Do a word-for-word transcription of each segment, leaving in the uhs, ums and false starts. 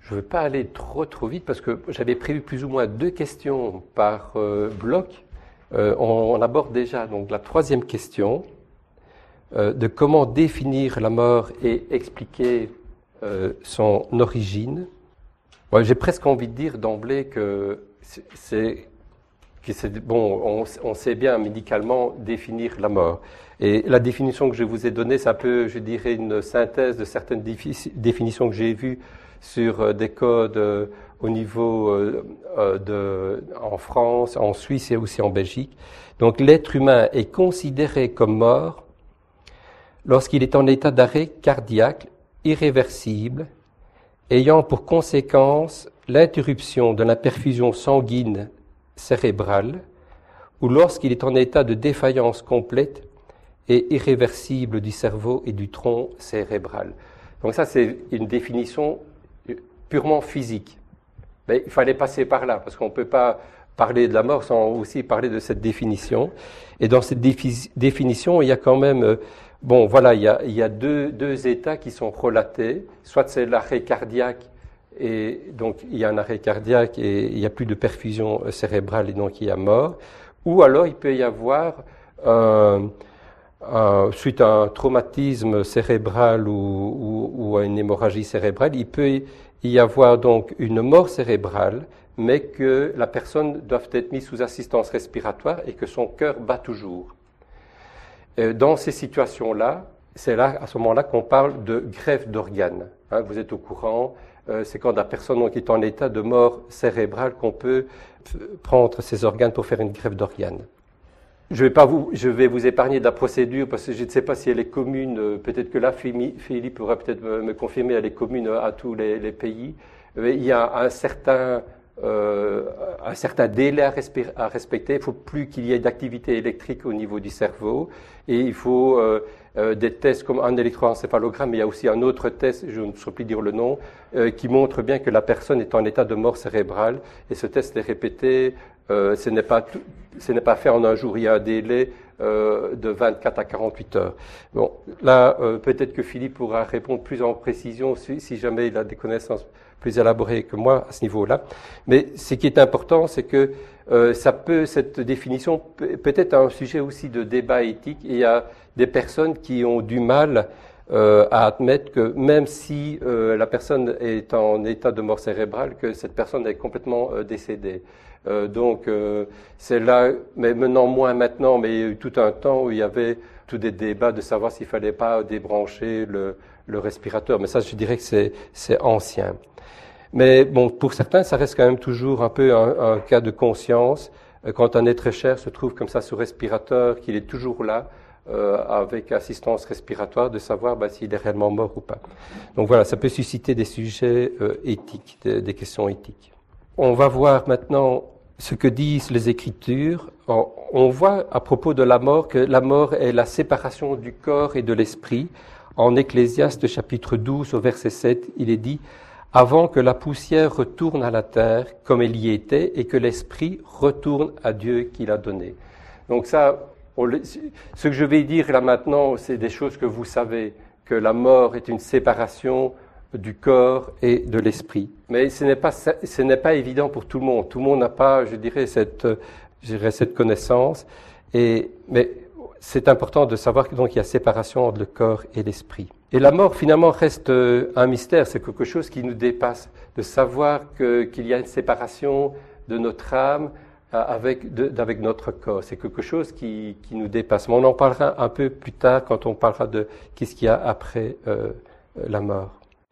je ne veux pas aller trop trop vite parce que j'avais prévu plus ou moins deux questions par euh, bloc. Euh, on, on aborde déjà donc la troisième question euh, de comment définir la mort et expliquer euh, son origine. Bon, j'ai presque envie de dire d'emblée que c'est, que c'est bon, on, on sait bien médicalement définir la mort. Et la définition que je vous ai donnée, c'est un peu, je dirais, une synthèse de certaines défi- définitions que j'ai vues sur euh, des codes euh, au niveau euh, euh, de, en France, en Suisse et aussi en Belgique. Donc l'être humain est considéré comme mort lorsqu'il est en état d'arrêt cardiaque irréversible, ayant pour conséquence l'interruption de la perfusion sanguine cérébrale, ou lorsqu'il est en état de défaillance complète et irréversible du cerveau et du tronc cérébral. Donc ça, c'est une définition purement physique. Mais il fallait passer par là, parce qu'on ne peut pas parler de la mort sans aussi parler de cette définition. Et dans cette défi- définition, il y a quand même, euh, bon, voilà, il y a, il y a deux, deux états qui sont relatés. Soit c'est l'arrêt cardiaque, et donc il y a un arrêt cardiaque et il n'y a plus de perfusion cérébrale et donc il y a mort. Ou alors il peut y avoir un... Euh, Euh, suite à un traumatisme cérébral ou, ou, ou à une hémorragie cérébrale, il peut y avoir donc une mort cérébrale, mais que la personne doit être mise sous assistance respiratoire et que son cœur bat toujours. Euh, dans ces situations-là, c'est là, à ce moment-là qu'on parle de greffe d'organes. Hein, vous êtes au courant, euh, c'est quand la personne donc, est en état de mort cérébrale qu'on peut prendre ses organes pour faire une greffe d'organes. Je vais, pas vous, je vais vous épargner de la procédure parce que je ne sais pas si elle est commune. Peut-être que là, Philippe pourra peut-être me, me confirmer, elle est commune à tous les, les pays. Il y a un certain, euh, un certain délai à, respect, à respecter. Il ne faut plus qu'il y ait d'activité électrique au niveau du cerveau. Et il faut euh, euh, des tests comme un électroencéphalogramme, mais il y a aussi un autre test, je ne saurais plus dire le nom, euh, qui montre bien que la personne est en état de mort cérébrale. Et ce test est répété. Euh, ce n'est pas tout, ce n'est pas fait en un jour, il y a un délai euh, de vingt-quatre à quarante-huit heures. Bon, là, euh, peut-être que Philippe pourra répondre plus en précision si, si jamais il a des connaissances plus élaborées que moi à ce niveau-là. Mais ce qui est important, c'est que euh, ça peut, cette définition peut, peut être un sujet aussi de débat éthique. Et il y a des personnes qui ont du mal euh, à admettre que même si euh, la personne est en état de mort cérébrale, que cette personne est complètement euh, décédée. Euh, donc euh, c'est là, mais maintenant moins maintenant, mais il y a eu tout un temps où il y avait tous des débats de savoir s'il fallait pas débrancher le, le respirateur. Mais ça, je dirais que c'est, c'est ancien. Mais bon, pour certains, ça reste quand même toujours un peu un, un cas de conscience euh, quand un être cher se trouve comme ça sous respirateur, qu'il est toujours là euh, avec assistance respiratoire, de savoir bah, s'il est réellement mort ou pas. Donc voilà, ça peut susciter des sujets euh, éthiques, des, des questions éthiques. On va voir maintenant ce que disent les Écritures. On voit à propos de la mort que la mort est la séparation du corps et de l'esprit. En Ecclésiaste chapitre douze au verset sept, il est dit « Avant que la poussière retourne à la terre comme elle y était et que l'esprit retourne à Dieu qui l'a donné. » Donc ça, on, ce que je vais dire là maintenant, c'est des choses que vous savez, que la mort est une séparation du corps et de l'esprit. Mais ce n'est pas, ce n'est pas évident pour tout le monde. Tout le monde n'a pas, je dirais, cette, je dirais, cette connaissance. Et, mais c'est important de savoir qu'il y a séparation entre le corps et l'esprit. Et la mort, finalement, reste un mystère. C'est quelque chose qui nous dépasse. De savoir que, qu'il y a une séparation de notre âme avec, de, avec notre corps. C'est quelque chose qui, qui nous dépasse. Mais on en parlera un peu plus tard quand on parlera de qu'est-ce qu'il y a après euh, la mort.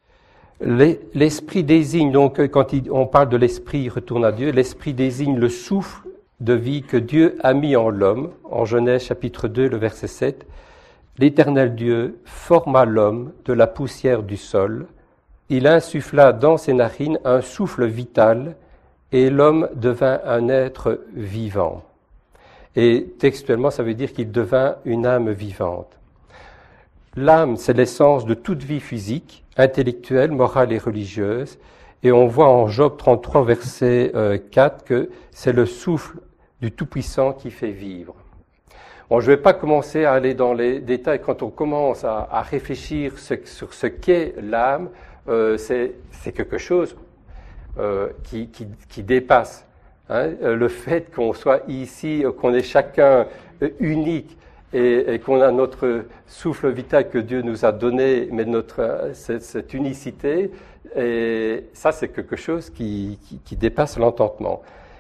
L'esprit désigne, donc quand on parle de l'esprit retourne à Dieu, l'esprit désigne le souffle de vie que Dieu a mis en l'homme. En Genèse chapitre deux, le verset sept, l'Éternel Dieu forma l'homme de la poussière du sol. Il insuffla dans ses narines un souffle vital et l'homme devint un être vivant. Et textuellement, ça veut dire qu'il devint une âme vivante. L'âme, c'est l'essence de toute vie physique, intellectuelle, morale et religieuse. Et on voit en Job trente-trois, verset quatre, que c'est le souffle du Tout-Puissant qui fait vivre. Bon, je ne vais pas commencer à aller dans les détails. Quand on commence à, à réfléchir ce, sur ce qu'est l'âme, euh, c'est, c'est quelque chose euh, qui, qui, qui dépasse. Hein, le fait qu'on soit ici, qu'on est chacun unique et, et qu'on a notre souffle vital que Dieu nous a donné, mais notre cette, cette unicité, et ça c'est quelque chose qui, qui, qui dépasse l'entendement.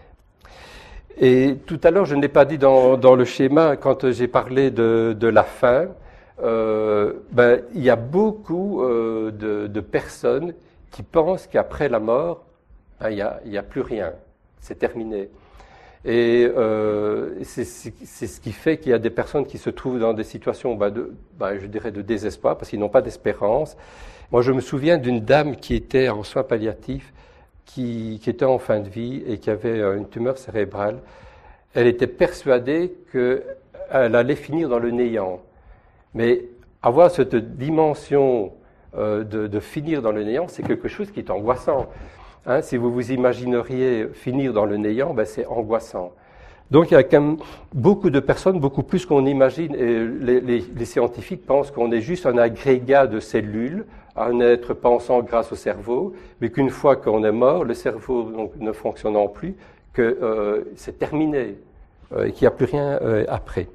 Et tout à l'heure, je n'ai pas dit dans, dans le schéma, quand j'ai parlé de, de la fin, euh, ben, il y a beaucoup euh, de, de personnes qui pensent qu'après la mort, hein, il n'y a, il y a plus rien. C'est terminé. Et euh, c'est, c'est, c'est ce qui fait qu'il y a des personnes qui se trouvent dans des situations, bah de, bah je dirais, de désespoir, parce qu'ils n'ont pas d'espérance. Moi, je me souviens d'une dame qui était en soins palliatifs, qui, qui était en fin de vie et qui avait une tumeur cérébrale. Elle était persuadée qu'elle allait finir dans le néant. Mais avoir cette dimension euh, de, de finir dans le néant, c'est quelque chose qui est angoissant. Hein, si vous vous imagineriez finir dans le néant, ben c'est angoissant. Donc il y a quand même beaucoup de personnes, beaucoup plus qu'on imagine, et les, les, les scientifiques pensent qu'on est juste un agrégat de cellules, un être pensant grâce au cerveau, mais qu'une fois qu'on est mort, le cerveau donc, ne fonctionnant plus, que euh, c'est terminé, euh, et qu'il n'y a plus rien euh, après.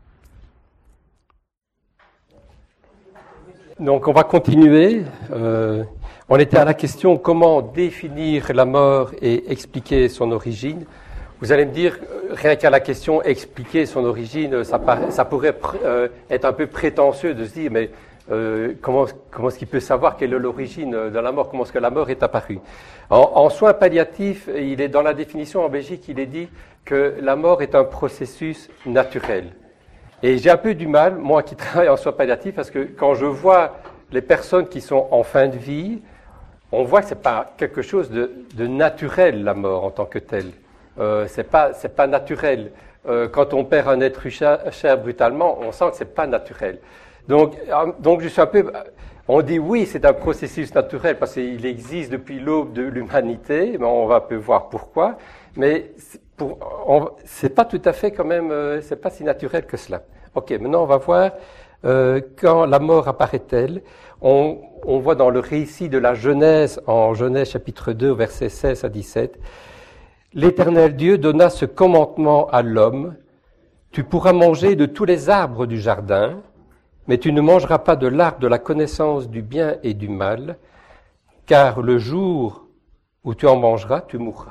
Donc on va continuer. Euh, On était à la question comment définir la mort et expliquer son origine. Vous allez me dire, rien qu'à la question expliquer son origine, ça, paraît, ça pourrait euh, être un peu prétentieux de se dire, mais euh, comment, comment est-ce qu'il peut savoir quelle est l'origine de la mort, comment est-ce que la mort est apparue? En, en soins palliatifs, il est dans la définition en Belgique, il est dit que la mort est un processus naturel. Et j'ai un peu du mal, moi qui travaille en soins palliatifs, parce que quand je vois les personnes qui sont en fin de vie, on voit que c'est pas quelque chose de, de naturel, la mort en tant que telle. Euh, c'est pas, c'est pas naturel. Euh, quand on perd un être cher, cher brutalement, on sent que c'est pas naturel. Donc, donc je suis un peu. On dit oui, c'est un processus naturel parce qu'il existe depuis l'aube de l'humanité. Mais on va un peu voir pourquoi. Mais pour, on, c'est pas tout à fait quand même. Euh, c'est pas si naturel que cela. Ok, maintenant on va voir euh, quand la mort apparaît-elle. On, on voit dans le récit de la Genèse, en Genèse chapitre deux, versets seize à dix-sept, « L'Éternel Dieu donna ce commandement à l'homme, « Tu pourras manger de tous les arbres du jardin, mais tu ne mangeras pas de l'arbre de la connaissance du bien et du mal, car le jour où tu en mangeras, tu mourras. »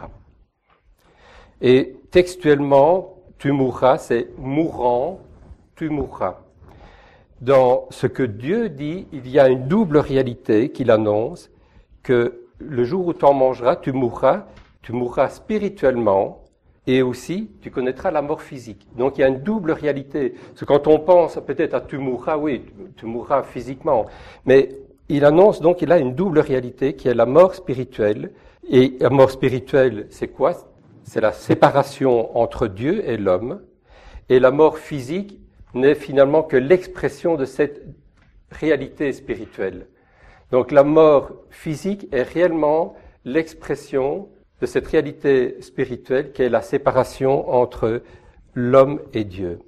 Et textuellement, « tu mourras », c'est « mourant, tu mourras ». Dans ce que Dieu dit, il y a une double réalité qu'il annonce, que le jour où tu en mangeras, tu mourras, tu mourras spirituellement et aussi tu connaîtras la mort physique. Donc il y a une double réalité. Parce que quand on pense peut-être à tu mourras, oui, tu mourras physiquement, mais il annonce donc qu'il a une double réalité qui est la mort spirituelle. Et la mort spirituelle, c'est quoi? C'est la séparation entre Dieu et l'homme. Et la mort physique n'est finalement que l'expression de cette réalité spirituelle. Donc la mort physique est réellement l'expression de cette réalité spirituelle qui est la séparation entre l'homme et Dieu.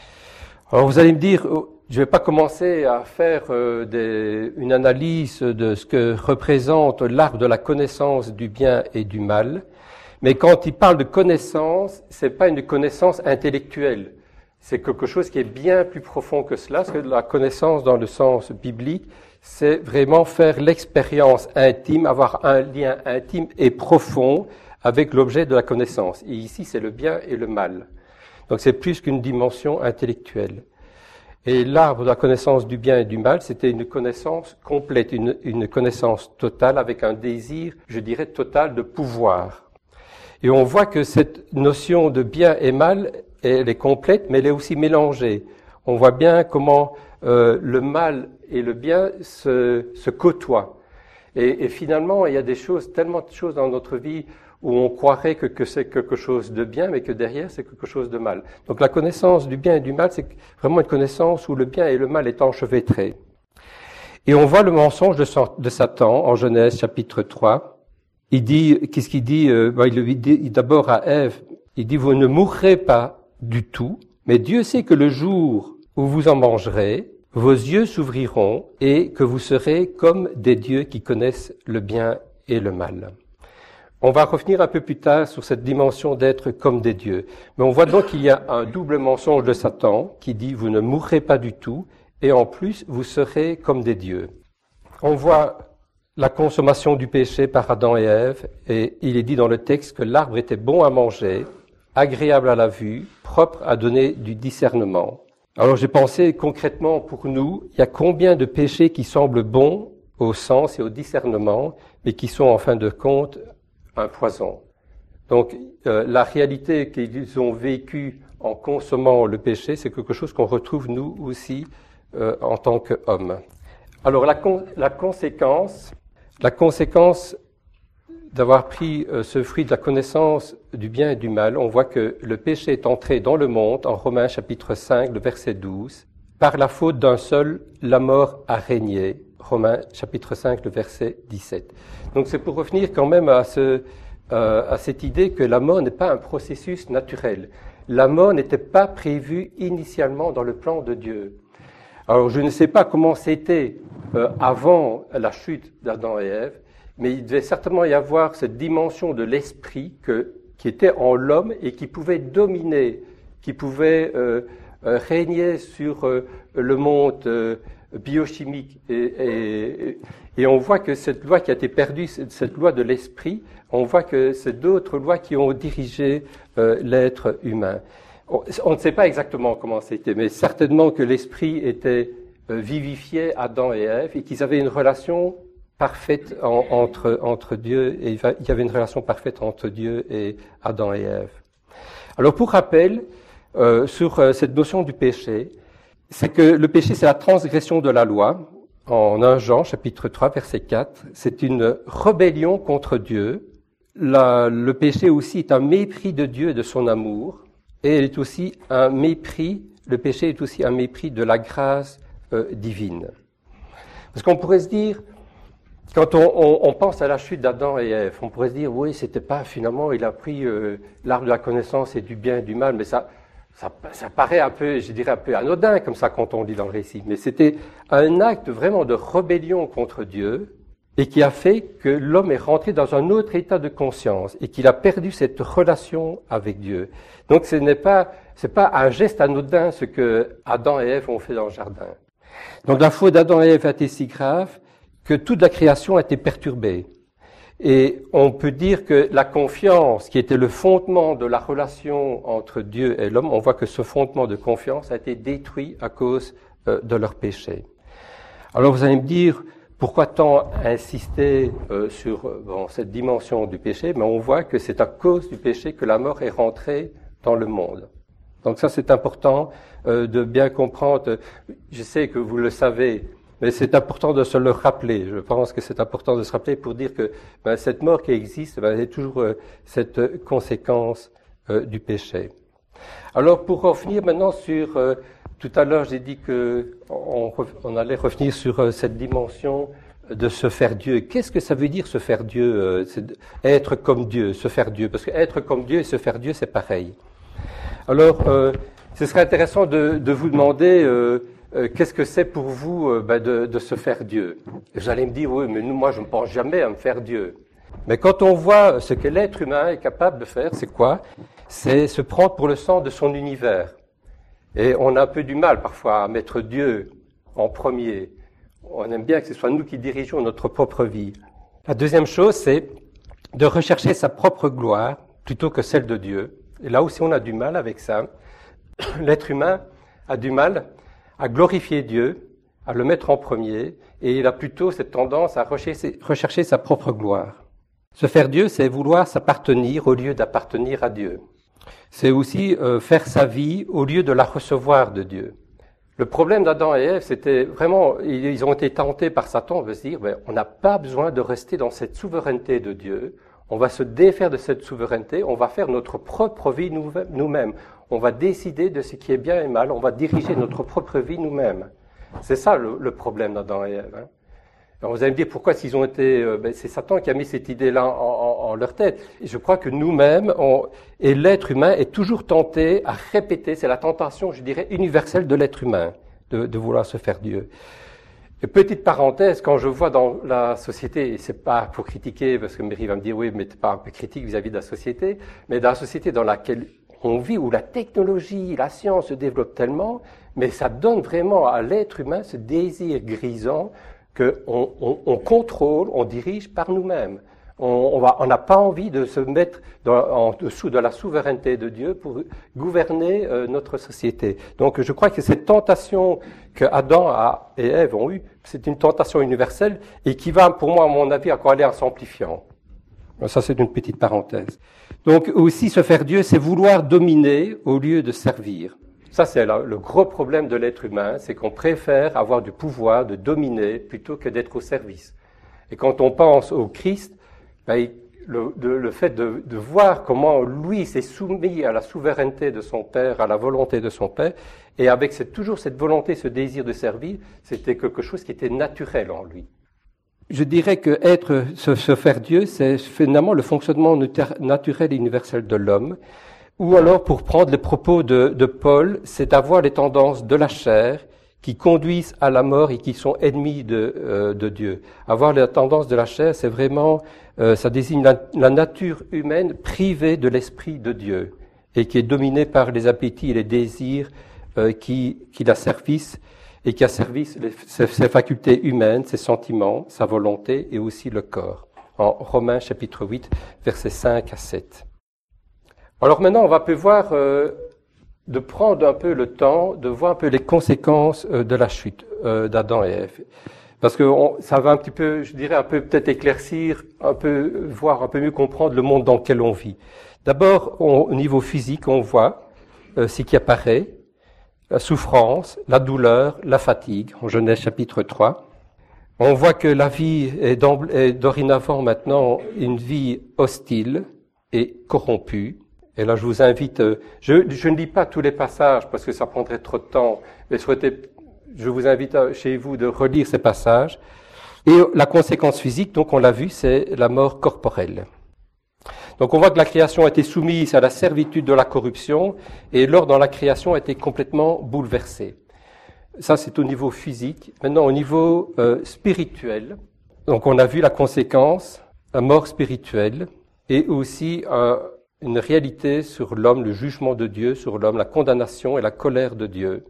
Alors vous allez me dire, je ne vais pas commencer à faire euh, des, une analyse de ce que représente l'arbre de la connaissance du bien et du mal, mais quand il parle de connaissance, c'est pas une connaissance intellectuelle. C'est quelque chose qui est bien plus profond que cela, parce que la connaissance dans le sens biblique, c'est vraiment faire l'expérience intime, avoir un lien intime et profond avec l'objet de la connaissance. Et ici, c'est le bien et le mal. Donc c'est plus qu'une dimension intellectuelle. Et l'arbre de la connaissance du bien et du mal, c'était une connaissance complète, une, une connaissance totale avec un désir, je dirais, total de pouvoir. Et on voit que cette notion de bien et mal, elle est complète, mais elle est aussi mélangée. On voit bien comment euh, le mal et le bien se, se côtoient. Et, et finalement, il y a des choses, tellement de choses dans notre vie où on croirait que, que c'est quelque chose de bien, mais que derrière, c'est quelque chose de mal. Donc la connaissance du bien et du mal, c'est vraiment une connaissance où le bien et le mal est enchevêtré. Et on voit le mensonge de, de Satan en Genèse chapitre trois. Il dit, qu'est-ce qu'il dit, euh, ben, il le dit d'abord à Ève, il dit, vous ne mourrez pas du tout, mais Dieu sait que le jour où vous en mangerez, vos yeux s'ouvriront et que vous serez comme des dieux qui connaissent le bien et le mal. On va revenir un peu plus tard sur cette dimension d'être comme des dieux. Mais on voit donc qu'il y a un double mensonge de Satan qui dit « vous ne mourrez pas du tout et en plus vous serez comme des dieux ». On voit la consommation du péché par Adam et Ève et il est dit dans le texte que l'arbre était bon à manger, agréable à la vue, propre à donner du discernement. Alors j'ai pensé concrètement pour nous, il y a combien de péchés qui semblent bons au sens et au discernement, mais qui sont en fin de compte un poison. Donc euh, la réalité qu'ils ont vécue en consommant le péché, c'est quelque chose qu'on retrouve nous aussi euh, en tant qu'hommes. Alors la, con- la conséquence, la conséquence d'avoir pris euh, ce fruit de la connaissance du bien et du mal, on voit que le péché est entré dans le monde, en Romains chapitre cinq, le verset douze. Par la faute d'un seul, la mort a régné. Romains chapitre cinq, le verset dix-sept. Donc c'est pour revenir quand même à, ce, euh, à cette idée que la mort n'est pas un processus naturel. La mort n'était pas prévue initialement dans le plan de Dieu. Alors je ne sais pas comment c'était euh, avant la chute d'Adam et Ève, mais il devait certainement y avoir cette dimension de l'esprit que, qui était en l'homme et qui pouvait dominer, qui pouvait euh, euh, régner sur euh, le monde euh, biochimique. Et, et, et on voit que cette loi qui a été perdue, cette loi de l'esprit, on voit que c'est d'autres lois qui ont dirigé euh, l'être humain. On, on ne sait pas exactement comment c'était, mais certainement que l'esprit était euh, vivifié Adam et Ève et qu'ils avaient une relation parfaite en, entre, entre Dieu, et il y avait une relation parfaite entre Dieu et Adam et Ève. Alors pour rappel, euh, sur euh, cette notion du péché, c'est que le péché, c'est la transgression de la loi. En premier Jean, chapitre trois, verset quatre, c'est une rébellion contre Dieu. La, le péché aussi est un mépris de Dieu et de son amour, et il est aussi un mépris, le péché est aussi un mépris de la grâce euh, divine. Parce qu'on pourrait se dire, quand on, on, on pense à la chute d'Adam et Ève, on pourrait se dire, oui, c'était pas, finalement, il a pris euh, l'arbre de la connaissance et du bien et du mal, mais ça, ça, ça paraît un peu, je dirais, un peu anodin, comme ça, quand on lit dans le récit. Mais c'était un acte vraiment de rébellion contre Dieu, et qui a fait que l'homme est rentré dans un autre état de conscience, et qu'il a perdu cette relation avec Dieu. Donc, ce n'est pas, c'est pas un geste anodin, ce que Adam et Ève ont fait dans le jardin. Donc, la faute d'Adam et Ève a été si grave que toute la création a été perturbée. Et on peut dire que la confiance, qui était le fondement de la relation entre Dieu et l'homme, on voit que ce fondement de confiance a été détruit à cause euh, de leur péché. Alors vous allez me dire, pourquoi tant insister euh, sur euh, bon, cette dimension du péché? Mais on voit que c'est à cause du péché que la mort est rentrée dans le monde. Donc ça, c'est important euh, de bien comprendre. Je sais que vous le savez, mais c'est important de se le rappeler. Je pense que c'est important de se rappeler pour dire que ben, cette mort qui existe, ben, c'est toujours euh, cette conséquence euh, du péché. Alors, pour revenir maintenant sur... Euh, tout à l'heure, j'ai dit que on, on allait revenir sur euh, cette dimension de se faire Dieu. Qu'est-ce que ça veut dire se faire Dieu euh, c'est être comme Dieu, se faire Dieu. Parce que être comme Dieu et se faire Dieu, c'est pareil. Alors, euh, ce serait intéressant de, de vous demander... Euh, Euh, qu'est-ce que c'est pour vous euh, ben de, de se faire Dieu? Vous allez me dire, oui, mais nous, moi, je ne pense jamais à me faire Dieu. Mais quand on voit ce que l'être humain est capable de faire, c'est quoi? C'est se prendre pour le centre de son univers. Et on a un peu du mal parfois à mettre Dieu en premier. On aime bien que ce soit nous qui dirigeons notre propre vie. La deuxième chose, c'est de rechercher sa propre gloire plutôt que celle de Dieu. Et là aussi, on a du mal avec ça. L'être humain a du mal à glorifier Dieu, à le mettre en premier, et il a plutôt cette tendance à rechercher, rechercher sa propre gloire. Se faire Dieu, c'est vouloir s'appartenir au lieu d'appartenir à Dieu. C'est aussi euh, faire sa vie au lieu de la recevoir de Dieu. Le problème d'Adam et Ève, c'était vraiment, ils ont été tentés par Satan de se dire, ben, on n'a pas besoin de rester dans cette souveraineté de Dieu, on va se défaire de cette souveraineté, on va faire notre propre vie nous-mêmes. On va décider de ce qui est bien et mal, on va diriger notre propre vie nous-mêmes. C'est ça le, le problème d'Adam et Ève. Hein. Alors vous allez me dire pourquoi s'ils ont été... Euh, ben c'est Satan qui a mis cette idée-là en, en, en leur tête. Et je crois que nous-mêmes, on, et l'être humain est toujours tenté à répéter, c'est la tentation, je dirais, universelle de l'être humain. de, de vouloir se faire Dieu. Et petite parenthèse, quand je vois dans la société, et c'est pas pour critiquer, parce que Mary va me dire, oui, mais t'es pas un peu critique vis-à-vis de la société, mais dans la société dans laquelle on vit, où la technologie, la science se développe tellement, mais ça donne vraiment à l'être humain ce désir grisant qu'on on, on contrôle, on dirige par nous-mêmes. On n'a pas envie de se mettre dans, en dessous de la souveraineté de Dieu pour gouverner euh, notre société. Donc je crois que cette tentation que Adam a, et Ève ont eue, c'est une tentation universelle et qui va, pour moi, à mon avis, encore aller en s'amplifiant. Ça, c'est une petite parenthèse. Donc aussi, se faire Dieu, c'est vouloir dominer au lieu de servir. Ça, c'est le gros problème de l'être humain, c'est qu'on préfère avoir du pouvoir, de dominer, plutôt que d'être au service. Et quand on pense au Christ, ben, le, le, le fait de, de voir comment lui s'est soumis à la souveraineté de son Père, à la volonté de son Père, et avec cette, toujours cette volonté, ce désir de servir, c'était quelque chose qui était naturel en lui. Je dirais que être, se, se faire Dieu, c'est finalement le fonctionnement naturel et universel de l'homme. Ou alors, pour prendre les propos de, de Paul, c'est d'avoir les tendances de la chair qui conduisent à la mort et qui sont ennemis de, euh, de Dieu. Avoir les tendances de la chair, c'est vraiment, euh, ça désigne la, la nature humaine privée de l'esprit de Dieu et qui est dominée par les appétits et les désirs euh, qui, qui la servissent et qui asservissent les, ses, ses facultés humaines, ses sentiments, sa volonté et aussi le corps. En Romains chapitre huit, versets cinq à sept. Alors maintenant, on va peu voir, euh, de prendre un peu le temps, de voir un peu les conséquences euh, de la chute euh, d'Adam et Ève. Parce que on, ça va un petit peu, je dirais, un peu peut-être éclaircir, un peu, voir un peu mieux comprendre le monde dans lequel on vit. D'abord, on, au niveau physique, on voit euh, ce qui apparaît, la souffrance, la douleur, la fatigue, en Genèse chapitre trois. On voit que la vie est, est dorénavant maintenant une vie hostile et corrompue. Et là, je vous invite, je, je ne lis pas tous les passages parce que ça prendrait trop de temps, mais je vous invite chez vous de relire ces passages. Et la conséquence physique, donc on l'a vu, c'est la mort corporelle. Donc on voit que la création a été soumise à la servitude de la corruption et l'ordre dans la création a été complètement bouleversé. Ça, c'est au niveau physique. Maintenant, au niveau euh, spirituel, donc on a vu la conséquence, la mort spirituelle et aussi un une réalité sur l'homme, le jugement de Dieu sur l'homme, la condamnation et la colère de Dieu.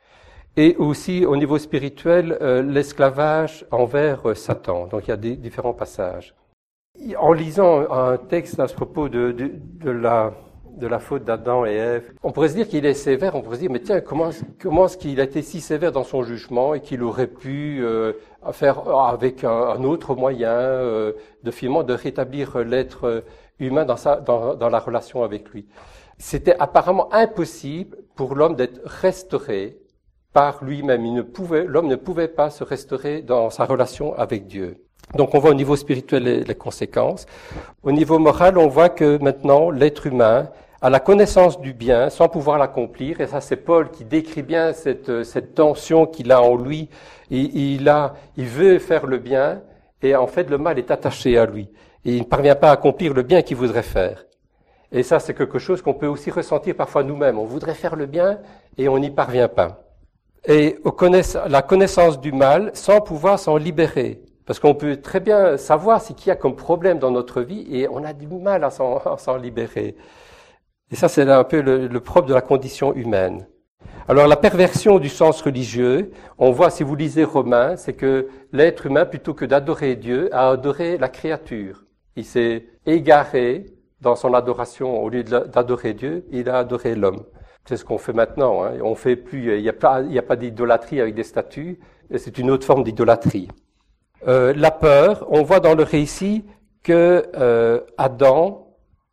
Et aussi, au niveau spirituel, euh, l'esclavage envers euh, Satan. Donc, il y a des différents passages. En lisant un texte à ce propos de, de, de, la, de la faute d'Adam et Ève, on pourrait se dire qu'il est sévère, on pourrait se dire, mais tiens, comment, comment est-ce qu'il a été si sévère dans son jugement et qu'il aurait pu euh, faire avec un, un autre moyen euh, de finalement de rétablir l'être euh, humain dans, sa, dans, dans la relation avec lui. C'était apparemment impossible pour l'homme d'être restauré par lui-même. Il ne pouvait, l'homme ne pouvait pas se restaurer dans sa relation avec Dieu. Donc on voit au niveau spirituel les, les conséquences. Au niveau moral, on voit que maintenant l'être humain a la connaissance du bien sans pouvoir l'accomplir. Et ça, c'est Paul qui décrit bien cette, cette tension qu'il a en lui. Il, il, a, il veut faire le bien et en fait le mal est attaché à lui. Et il ne parvient pas à accomplir le bien qu'il voudrait faire. Et ça, c'est quelque chose qu'on peut aussi ressentir parfois nous-mêmes. On voudrait faire le bien et on n'y parvient pas. Et la connaissance du mal sans pouvoir s'en libérer. Parce qu'on peut très bien savoir ce qu'il y a comme problème dans notre vie et on a du mal à s'en, à s'en libérer. Et ça, c'est un peu le, le propre de la condition humaine. Alors la perversion du sens religieux, on voit si vous lisez Romains, c'est que l'être humain, plutôt que d'adorer Dieu, a adoré la créature. Il s'est égaré dans son adoration. Au lieu d'adorer Dieu, il a adoré l'homme. C'est ce qu'on fait maintenant. Hein. On fait plus. Il n'y a pas, il n'y a pas d'idolâtrie avec des statues. C'est une autre forme d'idolâtrie. Euh, la peur. On voit dans le récit que euh, Adam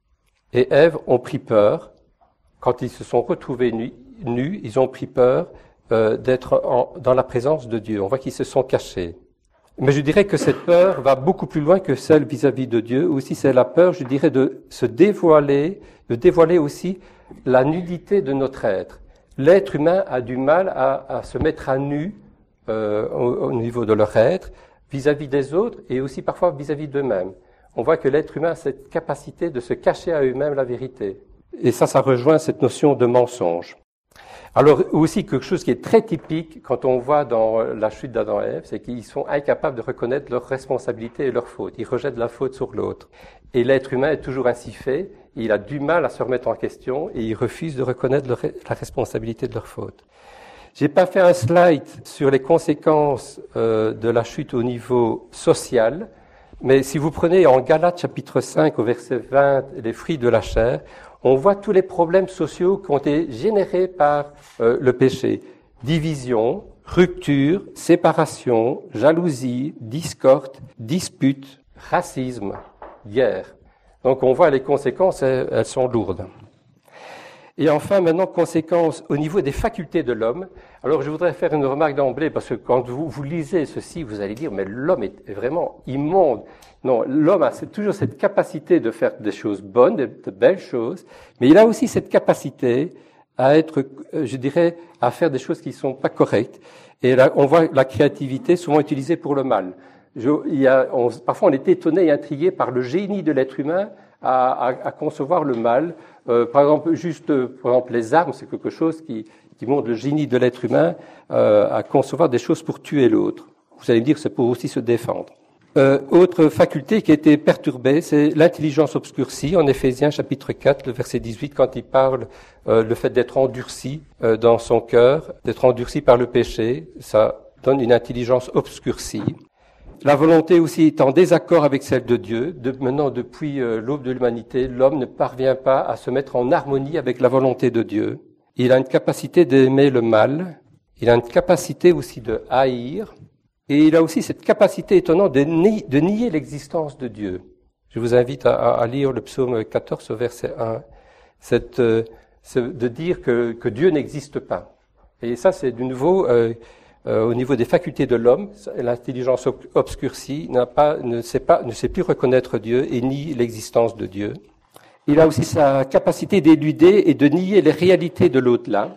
et Ève ont pris peur quand ils se sont retrouvés nus. nus ils ont pris peur euh, d'être en, dans la présence de Dieu. On voit qu'ils se sont cachés. Mais je dirais que cette peur va beaucoup plus loin que celle vis-à-vis de Dieu. Aussi, c'est la peur, je dirais, de se dévoiler, de dévoiler aussi la nudité de notre être. L'être humain a du mal à, à se mettre à nu euh, au, au niveau de leur être, vis-à-vis des autres et aussi parfois vis-à-vis d'eux-mêmes. On voit que l'être humain a cette capacité de se cacher à eux-mêmes la vérité. Et ça, ça rejoint cette notion de mensonge. Alors aussi quelque chose qui est très typique quand on voit dans la chute d'Adam et Ève, c'est qu'ils sont incapables de reconnaître leurs responsabilités et leurs fautes. Ils rejettent la faute sur l'autre. Et l'être humain est toujours ainsi fait. Il a du mal à se remettre en question et il refuse de reconnaître le, la responsabilité de leurs fautes. J'ai pas fait un slide sur les conséquences euh, de la chute au niveau social, mais si vous prenez en Galates chapitre cinq au verset vingt les fruits de la chair, on voit tous les problèmes sociaux qui ont été générés par euh, le péché. Division, rupture, séparation, jalousie, discorde, dispute, racisme, guerre. Donc on voit les conséquences, elles, elles sont lourdes. Et enfin, maintenant, conséquences au niveau des facultés de l'homme. Alors je voudrais faire une remarque d'emblée, parce que quand vous, vous lisez ceci, vous allez dire, mais l'homme est vraiment immonde. Non, l'homme a toujours cette capacité de faire des choses bonnes, de, de belles choses, mais il a aussi cette capacité à être, je dirais, à faire des choses qui ne sont pas correctes. Et là, on voit la créativité souvent utilisée pour le mal. Je, il y a, on, parfois, on est étonné et intrigué par le génie de l'être humain à, à, à concevoir le mal. Euh, par exemple, juste, par exemple, les armes, c'est quelque chose qui, qui montre le génie de l'être humain euh, à concevoir des choses pour tuer l'autre. Vous allez me dire que c'est pour aussi se défendre. Euh, autre faculté qui a été perturbée, c'est l'intelligence obscurcie, en Éphésiens chapitre quatre, le verset dix-huit, quand il parle euh, le fait d'être endurci euh, dans son cœur, d'être endurci par le péché, ça donne une intelligence obscurcie. La volonté aussi est en désaccord avec celle de Dieu. De, maintenant, depuis euh, l'aube de l'humanité, l'homme ne parvient pas à se mettre en harmonie avec la volonté de Dieu. Il a une capacité d'aimer le mal, il a une capacité aussi de haïr, et il a aussi cette capacité étonnante de, ni, de nier l'existence de Dieu. Je vous invite à, à lire le psaume quatorze, verset un, cette, euh, de dire que, que Dieu n'existe pas. Et ça, c'est de nouveau, euh, euh, au niveau des facultés de l'homme, l'intelligence obscurcie n'a pas, ne sait pas, ne sait plus reconnaître Dieu et nie l'existence de Dieu. Il a aussi sa capacité d'éluder et de nier les réalités de l'au-delà.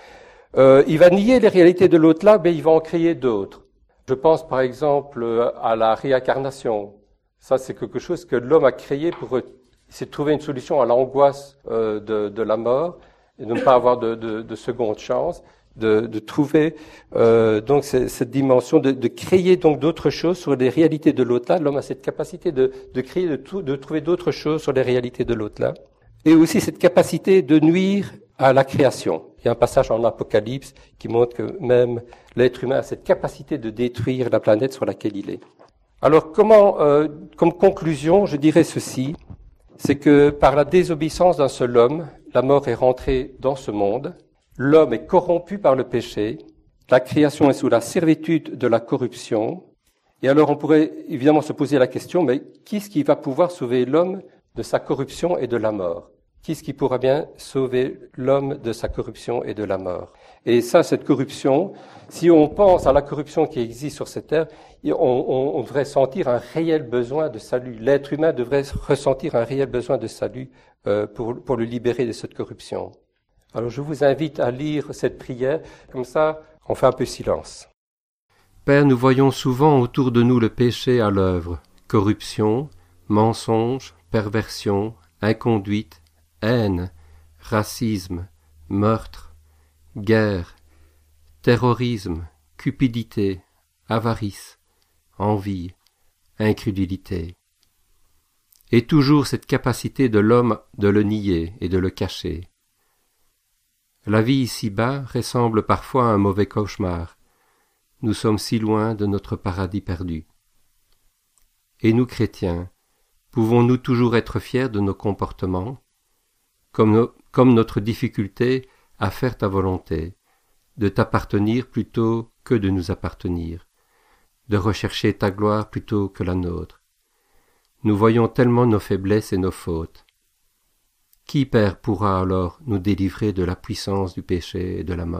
Euh, il va nier les réalités de l'au-delà, mais il va en créer d'autres. Je pense par exemple à la réincarnation. Ça, c'est quelque chose que l'homme a créé pour essayer de trouver une solution à l'angoisse euh, de, de la mort et de ne pas avoir de, de, de seconde chance, de, de trouver euh, donc cette dimension de, de créer donc d'autres choses sur les réalités de l'au-delà. L'homme a cette capacité de, de créer, de, tout, de trouver d'autres choses sur les réalités de l'au-delà, et aussi cette capacité de nuire à la création. Il y a un passage en Apocalypse qui montre que même l'être humain a cette capacité de détruire la planète sur laquelle il est. Alors, comment, euh, comme conclusion, je dirais ceci, c'est que par la désobéissance d'un seul homme, la mort est rentrée dans ce monde, l'homme est corrompu par le péché, la création est sous la servitude de la corruption, et alors on pourrait évidemment se poser la question, mais qui est-ce qui va pouvoir sauver l'homme de sa corruption et de la mort ? Qui est-ce qui pourra bien sauver l'homme de sa corruption et de la mort? Et ça, cette corruption, si on pense à la corruption qui existe sur cette terre, on, on, on devrait sentir un réel besoin de salut. L'être humain devrait ressentir un réel besoin de salut euh, pour, pour le libérer de cette corruption. Alors je vous invite à lire cette prière, comme ça on fait un peu silence. Père, nous voyons souvent autour de nous le péché à l'œuvre, corruption, mensonge, perversion, inconduite, haine, racisme, meurtre, guerre, terrorisme, cupidité, avarice, envie, incrédulité. Et toujours cette capacité de l'homme de le nier et de le cacher. La vie ici-bas ressemble parfois à un mauvais cauchemar. Nous sommes si loin de notre paradis perdu. Et nous, chrétiens, pouvons-nous toujours être fiers de nos comportements, comme, no, comme notre difficulté à faire ta volonté, de t'appartenir plutôt que de nous appartenir, de rechercher ta gloire plutôt que la nôtre. Nous voyons tellement nos faiblesses et nos fautes. Qui, Père, pourra alors nous délivrer de la puissance du péché et de la mort ?